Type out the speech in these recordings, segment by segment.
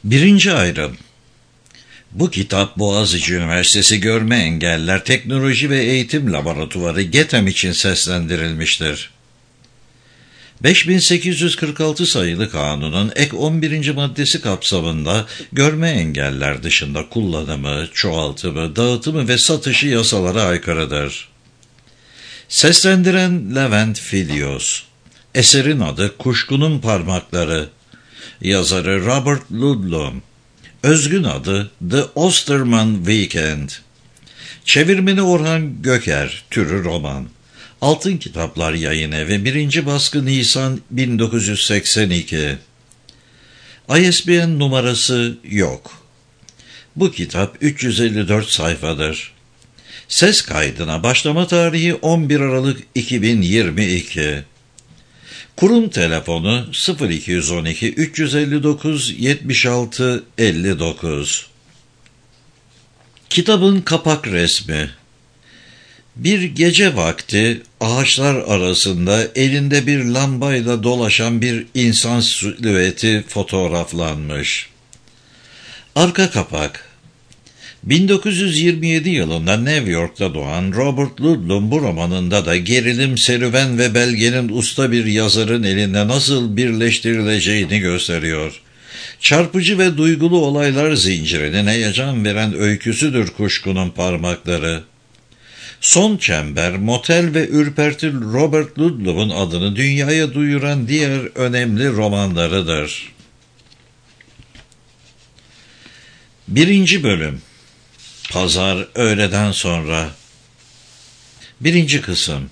Birinci ayrım. Bu kitap Boğaziçi Üniversitesi Görme Engeller Teknoloji ve Eğitim Laboratuvarı GETEM için seslendirilmiştir. 5846 sayılı kanunun ek 11. maddesi kapsamında görme engeller dışında kullanımı, çoğaltımı, dağıtımı ve satışı yasalara aykırıdır. Seslendiren Levent Filyos. Eserin adı Kuşkunun Parmakları. Yazarı Robert Ludlum. Özgün adı The Osterman Weekend. Çevirmeni Orhan Göker. Türü roman. Altın Kitaplar Yayınevi 1. baskı Nisan 1982. ISBN numarası yok. Bu kitap 354 sayfadır. Ses kaydına başlama tarihi 11 Aralık 2022. Kurum telefonu 0212 359 76 59. Kitabın kapak resmi. Bir gece vakti ağaçlar arasında elinde bir lambayla dolaşan bir insan silüeti fotoğraflanmış. Arka kapak. 1927 yılında New York'ta doğan Robert Ludlum bu romanında da gerilim, serüven ve belgenin usta bir yazarın elinde nasıl birleştirileceğini gösteriyor. Çarpıcı ve duygulu olaylar zincirinin heyecan veren öyküsüdür Kuşkunun Parmakları. Son Çember, Motel ve ürperti Robert Ludlum'un adını dünyaya duyuran diğer önemli romanlarıdır. 1. Bölüm. Pazar öğleden sonra. 1. Kısım.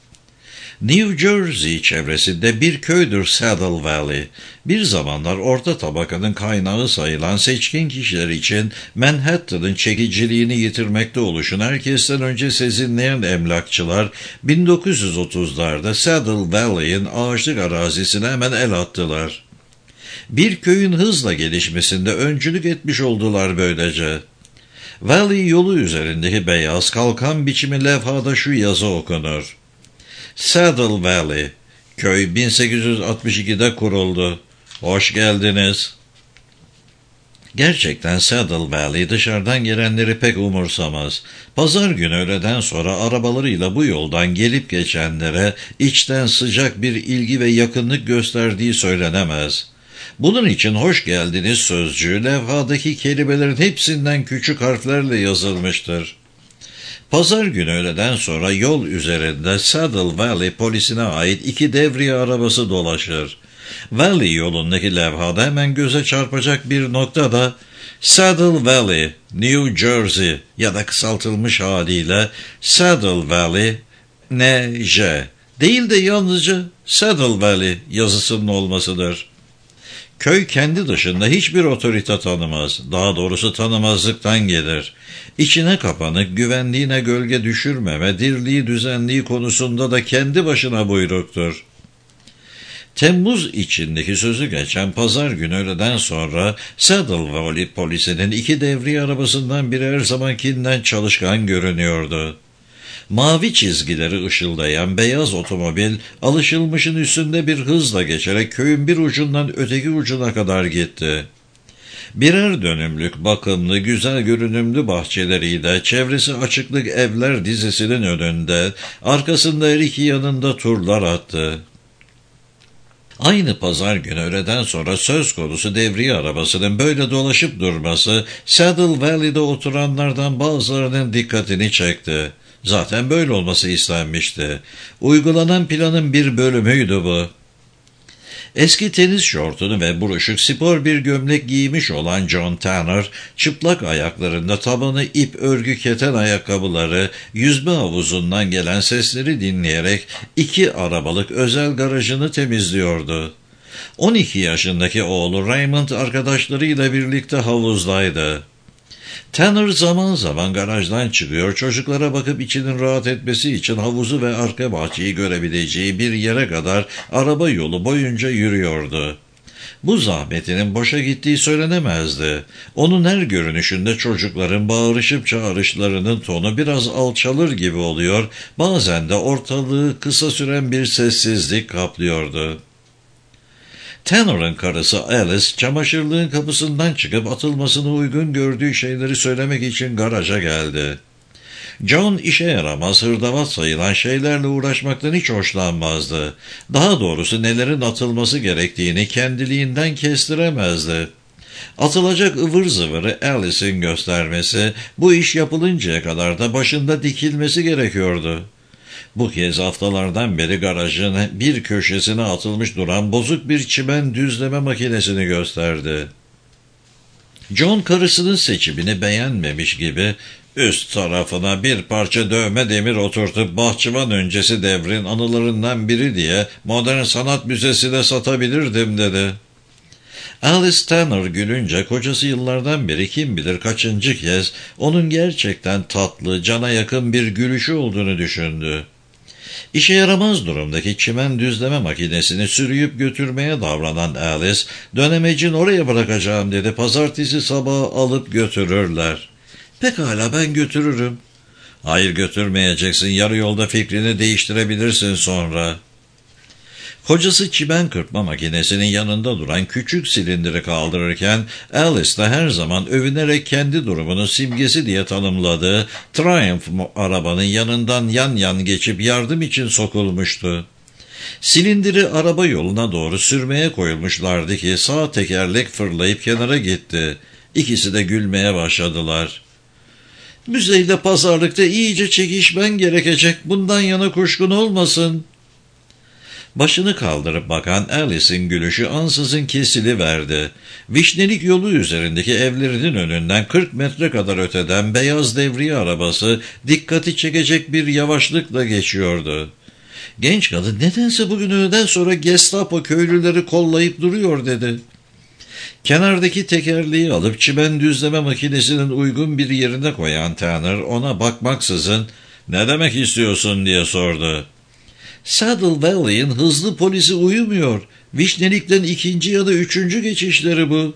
New Jersey çevresinde bir köydür Saddle Valley. Bir zamanlar orta tabakanın kaynağı sayılan seçkin kişiler için Manhattan'ın çekiciliğini yitirmekte oluşun herkesten önce sezinleyen emlakçılar 1930'larda Saddle Valley'in ağaçlık arazisine hemen el attılar. Bir köyün hızla gelişmesinde öncülük etmiş oldular böylece. Valley yolu üzerindeki beyaz kalkan biçimi levhada şu yazı okunur. Saddle Valley, köy 1862'de kuruldu. Hoş geldiniz. Gerçekten Saddle Valley dışarıdan gelenleri pek umursamaz. Pazar günü öğleden sonra arabalarıyla bu yoldan gelip geçenlere içten sıcak bir ilgi ve yakınlık gösterdiği söylenemez. Bunun için hoş geldiniz sözcüğü levhadaki kelimelerin hepsinden küçük harflerle yazılmıştır. Pazar günü öğleden sonra yol üzerinde Saddle Valley polisine ait 2 devriye arabası dolaşır. Valley yolundaki levhada hemen göze çarpacak bir nokta da Saddle Valley, New Jersey ya da kısaltılmış haliyle Saddle Valley, NJ değil de yalnızca Saddle Valley yazısının olmasıdır. Köy kendi dışında hiçbir otorite tanımaz, daha doğrusu tanımazlıktan gelir. İçine kapanık, güvenliğine gölge düşürmeme, dirliği düzenliği konusunda da kendi başına buyruktur. Temmuz içindeki sözü geçen pazar günü öğleden sonra Saddle Valley polisinin 2 devriye arabasından biri her zamankinden çalışkan görünüyordu. Mavi çizgileri ışıldayan beyaz otomobil alışılmışın üstünde bir hızla geçerek köyün bir ucundan öteki ucuna kadar gitti. Birer dönümlük, bakımlı, güzel görünümlü bahçeleriyle çevresi açıklık evler dizisinin önünde, arkasında her iki yanında turlar attı. Aynı pazar günü öğleden sonra söz konusu devriye arabasının böyle dolaşıp durması Saddle Valley'de oturanlardan bazılarının dikkatini çekti. Zaten böyle olması istenmişti. Uygulanan planın bir bölümüydü bu. Eski tenis şortunu ve buruşuk spor bir gömlek giymiş olan John Tanner, çıplak ayaklarında tabanı ip örgü keten ayakkabıları, yüzme havuzundan gelen sesleri dinleyerek 2 arabalık özel garajını temizliyordu. 12 yaşındaki oğlu Raymond arkadaşlarıyla birlikte havuzdaydı. Tanner zaman zaman garajdan çıkıyor, çocuklara bakıp içinin rahat etmesi için havuzu ve arka bahçeyi görebileceği bir yere kadar araba yolu boyunca yürüyordu. Bu zahmetinin boşa gittiği söylenemezdi. Onun her görünüşünde çocukların bağırışıp çağrışlarının tonu biraz alçalır gibi oluyor, bazen de ortalığı kısa süren bir sessizlik kaplıyordu. Tanner'ın karısı Alice, çamaşırlığın kapısından çıkıp atılmasını uygun gördüğü şeyleri söylemek için garaja geldi. John işe yaramaz, hırdavat sayılan şeylerle uğraşmaktan hiç hoşlanmazdı. Daha doğrusu nelerin atılması gerektiğini kendiliğinden kestiremezdi. Atılacak ıvır zıvırı Alice'in göstermesi, bu iş yapılıncaya kadar da başında dikilmesi gerekiyordu. Bu kez haftalardan beri garajın bir köşesine atılmış duran bozuk bir çimen düzleme makinesini gösterdi. John karısının seçimini beğenmemiş gibi üst tarafına bir parça dövme demir oturtup bahçıvan öncesi devrin anılarından biri diye modern sanat müzesine satabilirdim dedi. Alice Tanner gülünce kocası yıllardan beri kim bilir kaçıncı kez onun gerçekten tatlı, cana yakın bir gülüşü olduğunu düşündü. İşe yaramaz durumdaki çimen düzleme makinesini sürüyüp götürmeye davranan Alice, dönemecin oraya bırakacağım dedi, pazartesi sabahı alıp götürürler. Pekala, ben götürürüm. Hayır, götürmeyeceksin, yarı yolda fikrini değiştirebilirsin sonra. Kocası çimen kırpma makinesinin yanında duran küçük silindiri kaldırırken Alice de her zaman övünerek kendi durumunun simgesi diye tanımladığı Triumph arabanın yanından yan yan geçip yardım için sokulmuştu. Silindiri araba yoluna doğru sürmeye koyulmuşlardı ki sağ tekerlek fırlayıp kenara gitti. İkisi de gülmeye başladılar. "Müzeyle pazarlıkta iyice çekişmen gerekecek, bundan yana kuşkun olmasın." Başını kaldırıp bakan Alice'in gülüşü ansızın kesiliverdi. Vişnelik yolu üzerindeki evlerinin önünden 40 metre kadar öteden beyaz devriye arabası dikkati çekecek bir yavaşlıkla geçiyordu. Genç kadın nedense bugün öğleden sonra Gestapo köylüleri kollayıp duruyor dedi. Kenardaki tekerleği alıp çimen düzleme makinesinin uygun bir yerine koyan Tanner ona bakmaksızın "Ne demek istiyorsun?" diye sordu. "Saddle Valley'in hızlı polisi uyumuyor. Vişnelik'ten 2. ya da 3. geçişleri bu."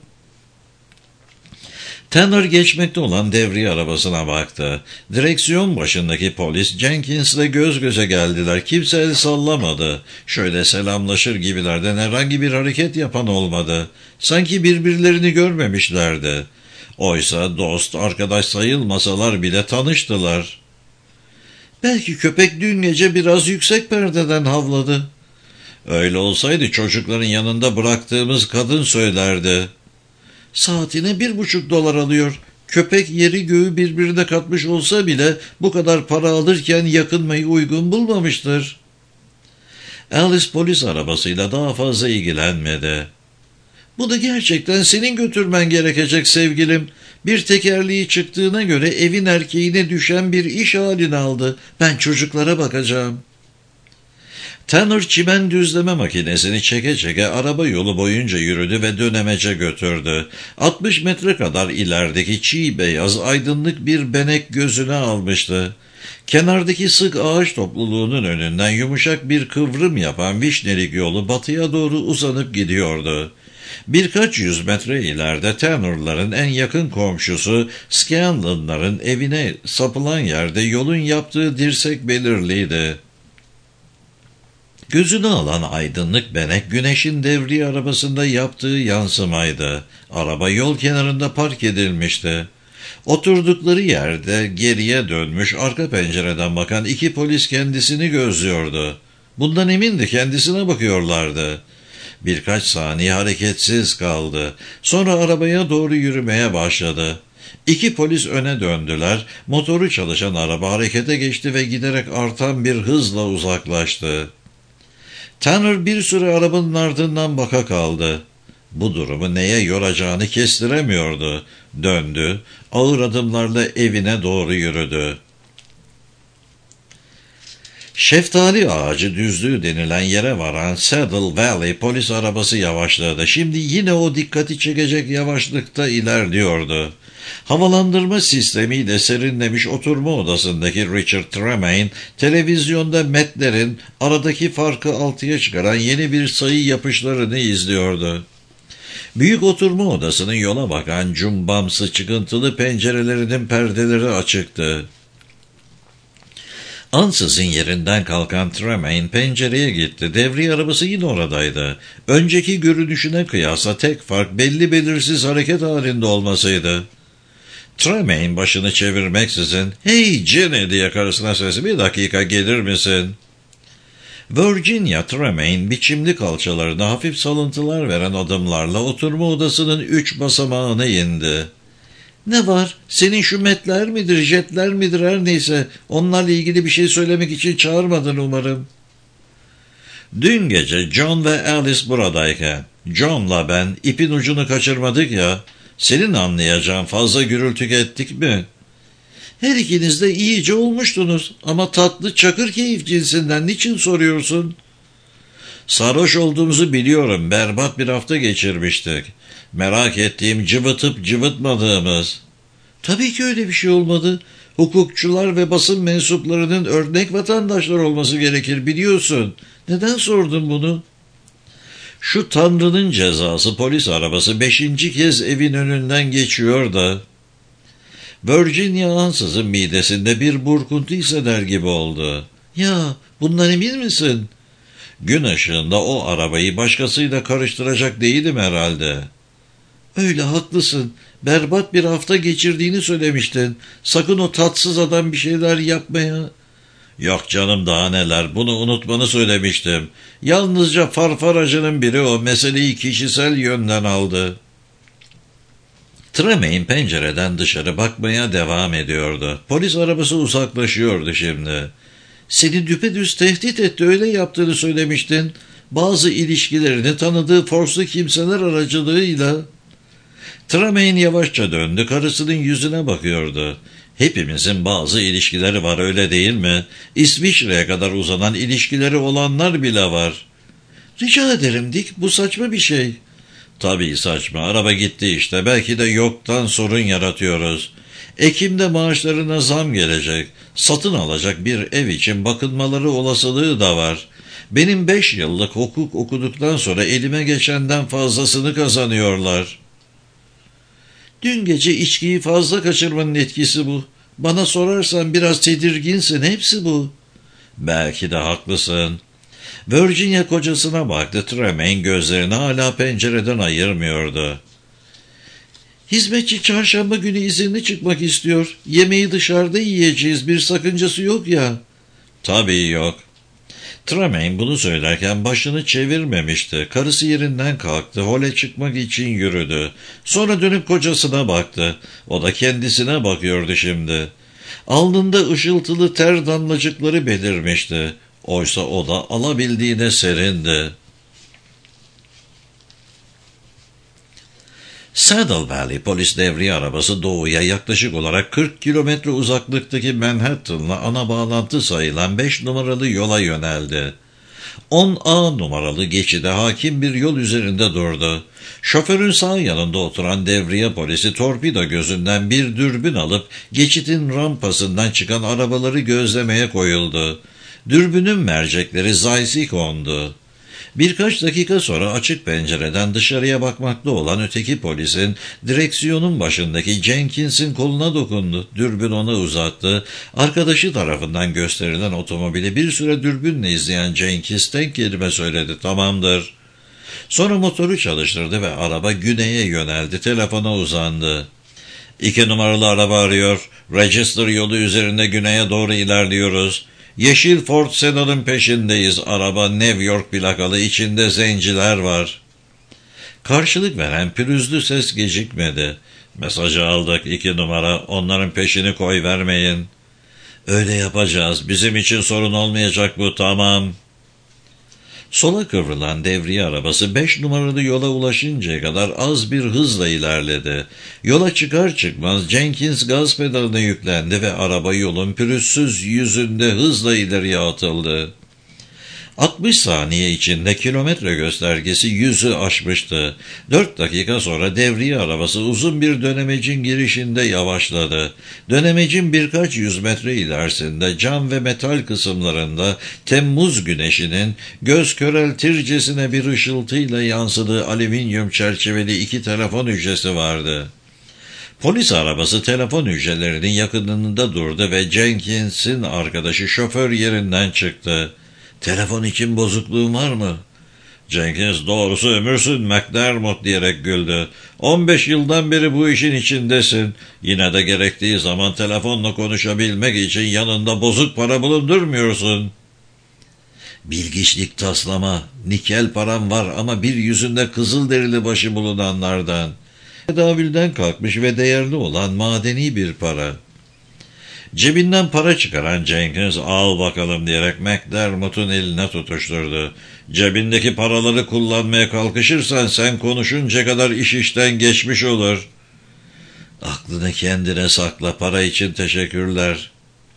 Tanner geçmekte olan devriye arabasına baktı. Direksiyon başındaki polis Jenkins'le göz göze geldiler. Kimse el sallamadı. Şöyle selamlaşır gibilerden herhangi bir hareket yapan olmadı. Sanki birbirlerini görmemişlerdi. Oysa dost, arkadaş sayılmasalar bile tanıştılar. "Belki köpek dün gece biraz yüksek perdeden havladı." "Öyle olsaydı çocukların yanında bıraktığımız kadın söylerdi." "Saatine $1,5 alıyor. Köpek yeri göğü birbirine katmış olsa bile bu kadar para alırken yakınmayı uygun bulmamıştır." Alice polis arabasıyla daha fazla ilgilenmedi. "Bunu gerçekten senin götürmen gerekecek sevgilim. Bir tekerleği çıktığına göre evin erkeğine düşen bir iş haline aldı. Ben çocuklara bakacağım." Tanner çimen düzleme makinesini çeke çeke araba yolu boyunca yürüdü ve dönemece götürdü. 60 metre kadar ilerideki çiğ beyaz aydınlık bir benek gözüne almıştı. Kenardaki sık ağaç topluluğunun önünden yumuşak bir kıvrım yapan vişnelik yolu batıya doğru uzanıp gidiyordu. Birkaç yüz metre ileride Tanner'ların en yakın komşusu Scanlon'ların evine sapılan yerde yolun yaptığı dirsek belirliydi. Gözünü alan aydınlık benek güneşin devriye arabasında yaptığı yansımaydı. Araba yol kenarında park edilmişti. Oturdukları yerde geriye dönmüş arka pencereden bakan 2 polis kendisini gözlüyordu. Bundan emindi, kendisine bakıyorlardı. Birkaç saniye hareketsiz kaldı. Sonra arabaya doğru yürümeye başladı. 2 polis öne döndüler. Motoru çalışan araba harekete geçti ve giderek artan bir hızla uzaklaştı. Tanner bir süre arabanın ardından baka kaldı. Bu durumu neye yoracağını kestiremiyordu. Döndü, ağır adımlarla evine doğru yürüdü. Şeftali ağacı düzlüğü denilen yere varan Saddle Valley polis arabası yavaşladı. Şimdi yine o dikkati çekecek yavaşlıkta ilerliyordu. Havalandırma sistemiyle serinlemiş oturma odasındaki Richard Tremaine, televizyonda Metler'in aradaki farkı 6'ya çıkaran yeni bir sayı yapışlarını izliyordu. Büyük oturma odasının yola bakan cumbamsı çıkıntılı pencerelerinin perdeleri açıktı. Ansızın yerinden kalkan Tremaine pencereye gitti. Devriye arabası yine oradaydı. Önceki görünüşüne kıyasla tek fark belli belirsiz hareket halinde olmasıydı. Tremaine başını çevirmeksizin "Hey Jenny" diye karısına sesi "Bir dakika gelir misin?" Virginia Tremaine biçimli kalçalarına hafif salıntılar veren adımlarla oturma odasının 3 basamağına indi. "Ne var? Senin şu metler midir, jetler midir her neyse onlarla ilgili bir şey söylemek için çağırmadın umarım." "Dün gece John ve Alice buradayken John'la ben ipin ucunu kaçırmadık ya. Senin anlayacağın fazla gürültü ettik mi?" "Her ikiniz de iyice olmuştunuz ama tatlı çakır keyif cinsinden niçin soruyorsun?" "Sarhoş olduğumuzu biliyorum. Berbat bir hafta geçirmiştik. Merak ettiğim cıvıtıp cıvıtmadığımız." "Tabii ki öyle bir şey olmadı. Hukukçular ve basın mensuplarının örnek vatandaşlar olması gerekir biliyorsun. Neden sordun bunu?" "Şu Tanrı'nın cezası polis arabası 5. kez evin önünden geçiyor da." Virginia ansızın midesinde bir burkuntu hisseder gibi oldu. "Ya, bundan emin misin?" "Gün ışığında o arabayı başkasıyla karıştıracak değilim herhalde." "Öyle haklısın. Berbat bir hafta geçirdiğini söylemiştin. Sakın o tatsız adam bir şeyler yapmaya." "Yok canım daha neler. Bunu unutmanı söylemiştim. Yalnızca farfaracının biri o meseleyi kişisel yönden aldı." Tremaine pencereden dışarı bakmaya devam ediyordu. Polis arabası uzaklaşıyordu şimdi. "Seni düpedüz tehdit etti, öyle yaptığını söylemiştin. Bazı ilişkilerini tanıdığı forslu kimseler aracılığıyla." Tremaine yavaşça döndü, karısının yüzüne bakıyordu. "Hepimizin bazı ilişkileri var, öyle değil mi? İsviçre'ye kadar uzanan ilişkileri olanlar bile var." "Rica ederim Dick, bu saçma bir şey." "Tabii saçma. Araba gitti işte. Belki de yoktan sorun yaratıyoruz. Ekim'de maaşlarına zam gelecek. Satın alacak bir ev için bakınmaları olasılığı da var. Benim 5 yıllık hukuk okuduktan sonra elime geçenden fazlasını kazanıyorlar." "Dün gece içkiyi fazla kaçırmanın etkisi bu. Bana sorarsan biraz tedirginsin, hepsi bu." "Belki de haklısın." Virginia kocasına baktı. Tremaine gözlerini hala pencereden ayırmıyordu. "Hizmetçi çarşamba günü izinli çıkmak istiyor. Yemeği dışarıda yiyeceğiz. Bir sakıncası yok ya." "Tabii yok." Tremaine bunu söylerken başını çevirmemişti. Karısı yerinden kalktı. Hole çıkmak için yürüdü. Sonra dönüp kocasına baktı. O da kendisine bakıyordu şimdi. Alnında ışıltılı ter damlacıkları belirmişti. Oysa o da alabildiğine serindi. Saddle Valley polis devriye arabası doğuya yaklaşık olarak 40 kilometre uzaklıktaki Manhattan'la ana bağlantı sayılan 5 numaralı yola yöneldi. 10A numaralı geçide hakim bir yol üzerinde durdu. Şoförün sağ yanında oturan devriye polisi torpido gözünden bir dürbün alıp geçitin rampasından çıkan arabaları gözlemeye koyuldu. Dürbünün mercekleri Zeiss'e kondu. Birkaç dakika sonra açık pencereden dışarıya bakmakta olan öteki polisin direksiyonun başındaki Jenkins'in koluna dokundu. Dürbün ona uzattı. Arkadaşı tarafından gösterilen otomobili bir süre dürbünle izleyen Jenkins tek kelime söyledi: "Tamamdır." Sonra motoru çalıştırdı ve araba güneye yöneldi. Telefona uzandı. "2 numaralı araba arıyor. Register yolu üzerinde güneye doğru ilerliyoruz. Yeşil Ford Sedan'ın peşindeyiz. Araba New York plakalı, içinde zenciler var." Karşılık veren pürüzlü ses gecikmedi. "Mesajı aldık 2 numara. Onların peşini koyvermeyin." "Öyle yapacağız. Bizim için sorun olmayacak bu, tamam." Sola kıvrılan devriye arabası 5 numaralı yola ulaşıncaya kadar az bir hızla ilerledi. Yola çıkar çıkmaz Jenkins gaz pedalına yüklendi ve araba yolun pürüzsüz yüzünde hızla ileriye atıldı. 60 saniye içinde kilometre göstergesi 100'ü aşmıştı. 4 dakika sonra devriye arabası uzun bir dönemecin girişinde yavaşladı. Dönemecin birkaç yüz metre ilerisinde cam ve metal kısımlarında Temmuz güneşinin göz köreltircesine bir ışıltıyla yansıdığı alüminyum çerçeveli 2 telefon hücresi vardı. Polis arabası telefon hücrelerinin yakınında durdu ve Jenkins'in arkadaşı şoför yerinden çıktı. "Telefon için bozukluğun var mı?" Jenkins, "Doğrusu ömürsün McDermott," diyerek güldü. 15 yıldan beri bu işin içindesin. Yine de gerektiği zaman telefonla konuşabilmek için yanında bozuk para bulundurmuyorsun. "Bilgiçlik taslama, nikel param var ama bir yüzünde kızılderili başı bulunanlardan. Tedavülden kalkmış ve değerli olan madeni bir para." Cebinden para çıkaran Jenkins, "Al bakalım," diyerek McDermott'un eline tutuşturdu. "Cebindeki paraları kullanmaya kalkışırsan sen konuşunca kadar iş işten geçmiş olur." "Aklını kendine sakla, para için teşekkürler."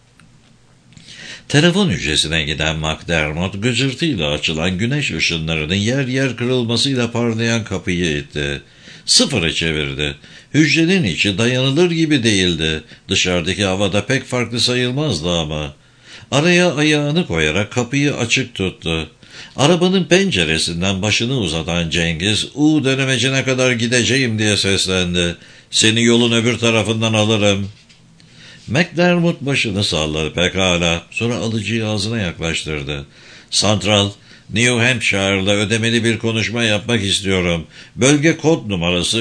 Telefon hücresine giden McDermott, gıcırtıyla açılan güneş ışınlarının yer yer kırılmasıyla parlayan kapıyı itti. Sıfırı çevirdi. Hücrenin içi dayanılır gibi değildi. Dışarıdaki havada pek farklı sayılmazdı ama. Araya ayağını koyarak kapıyı açık tuttu. Arabanın penceresinden başını uzatan Cengiz, "U dönemecine kadar gideceğim," diye seslendi. "Seni yolun öbür tarafından alırım." McDermott başını salladı. "Pekala." Sonra alıcıyı ağzına yaklaştırdı. "Central, New Hampshire'la ödemeli bir konuşma yapmak istiyorum. Bölge kod numarası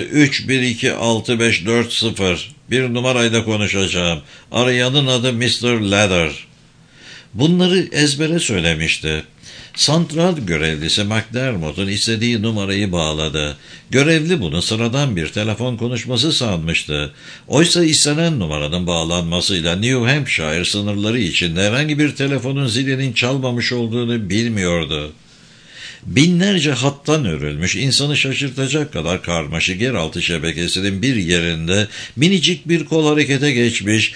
3126540. Bir numarayla konuşacağım. Arayanın adı Mr. Ladder." Bunları ezbere söylemişti. Santral görevlisi McDermott'un istediği numarayı bağladı. Görevli bunu sıradan bir telefon konuşması sanmıştı. Oysa istenen numaranın bağlanmasıyla New Hampshire sınırları içinde herhangi bir telefonun zilinin çalmamış olduğunu bilmiyordu. Binlerce hattan örülmüş, insanı şaşırtacak kadar karmaşık yeraltı şebekesinin bir yerinde minicik bir kol harekete geçmiş,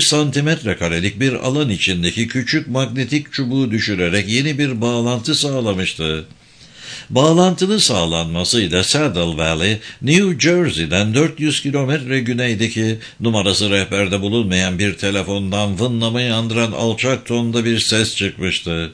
1 karelik bir alan içindeki küçük manyetik çubuğu düşürerek yeni bir bağlantı sağlamıştı. Bağlantının sağlanmasıyla Saddle Valley, New Jersey'den 400 kilometre güneydeki numarası rehberde bulunmayan bir telefondan vınlamayı andıran alçak tonda bir ses çıkmıştı.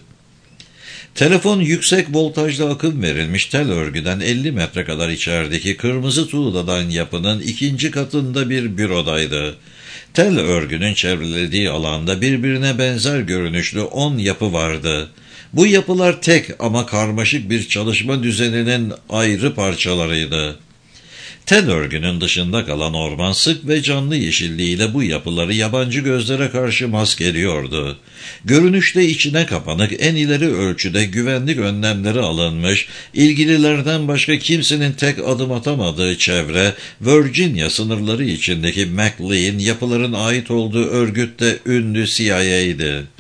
Telefon yüksek voltajlı akım verilmiş tel örgüden 50 metre kadar içerideki kırmızı tuğladan yapının 2. katında bir bürodaydı. Tel örgünün çevrelediği alanda birbirine benzer görünüşlü 10 yapı vardı. Bu yapılar tek ama karmaşık bir çalışma düzeninin ayrı parçalarıydı. Tel örgünün dışında kalan orman sık ve canlı yeşilliğiyle bu yapıları yabancı gözlere karşı maskeliyordu. Görünüşte içine kapanık, en ileri ölçüde güvenlik önlemleri alınmış, ilgililerden başka kimsenin tek adım atamadığı çevre, Virginia sınırları içindeki McLean yapıların ait olduğu örgütte ünlü CIA'ydi.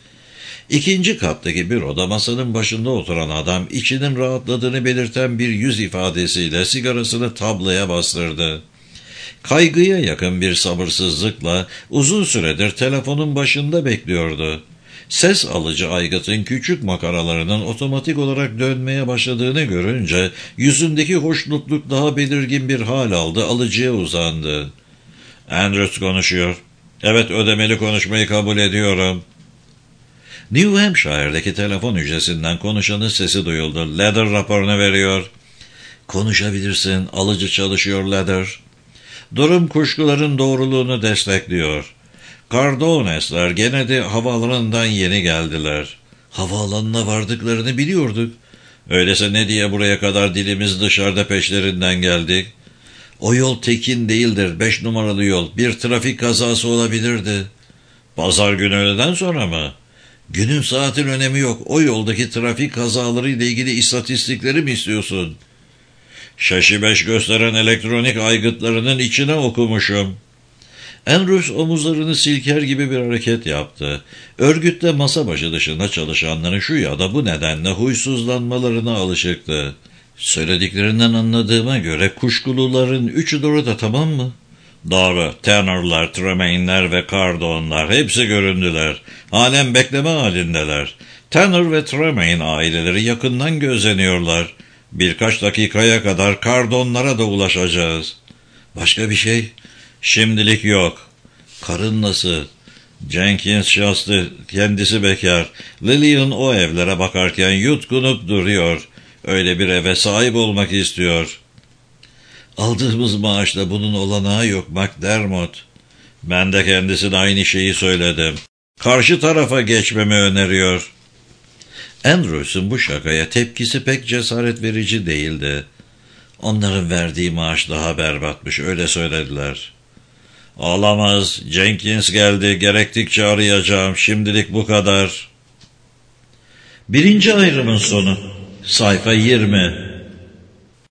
2. kattaki büroda masanın başında oturan adam içinin rahatladığını belirten bir yüz ifadesiyle sigarasını tabloya bastırdı. Kaygıya yakın bir sabırsızlıkla uzun süredir telefonun başında bekliyordu. Ses alıcı aygıtın küçük makaralarının otomatik olarak dönmeye başladığını görünce yüzündeki hoşnutluk daha belirgin bir hal aldı, alıcıya uzandı. "Andrews konuşuyor. Evet, ödemeli konuşmayı kabul ediyorum." New Hampshire'daki telefon hücresinden konuşanın sesi duyuldu. "Ladder raporunu veriyor." "Konuşabilirsin, alıcı çalışıyor Ladder." "Durum kuşkuların doğruluğunu destekliyor. Cardones'ler gene de havaalanından yeni geldiler." "Havaalanına vardıklarını biliyorduk." "Öyleyse ne diye buraya kadar dilimiz dışarıda peşlerinden geldik?" "O yol tekin değildir, 5 numaralı yol. Bir trafik kazası olabilirdi." "Pazar günü öğleden sonra mı?" "Günün saatin önemi yok. O yoldaki trafik kazaları ile ilgili istatistikleri mi istiyorsun?" "Şaşı 5 gösteren elektronik aygıtlarının içine okumuşum." Andrews omuzlarını silker gibi bir hareket yaptı. Örgütte masa başı dışında çalışanların şu ya da bu nedenle huysuzlanmalarına alışıktı. "Söylediklerinden anladığıma göre kuşkuluların üçü doğru da, tamam mı?" "Doğru. Tanner'lar, Tremaine'ler ve Cardon'lar hepsi göründüler. Halen bekleme halindeler. Tanner ve Tremaine aileleri yakından gözleniyorlar. Birkaç dakikaya kadar Cardon'lara da ulaşacağız." "Başka bir şey?" "Şimdilik yok." "Karın nasıl?" "Jenkins şaştı. Kendisi bekar. Lillian o evlere bakarken yutkunup duruyor. Öyle bir eve sahip olmak istiyor." Aldığımız maaşla bunun olanağı yok McDermott. Ben de kendisine aynı şeyi söyledim. Karşı tarafa geçmemi öneriyor. Andrews'un bu şakaya tepkisi pek cesaret verici değildi. Onların verdiği maaş daha berbatmış, öyle söylediler. Olamaz, Jenkins geldi, gerektikçe arayacağım, şimdilik bu kadar. 1. ayrımın sonu. Sayfa 20.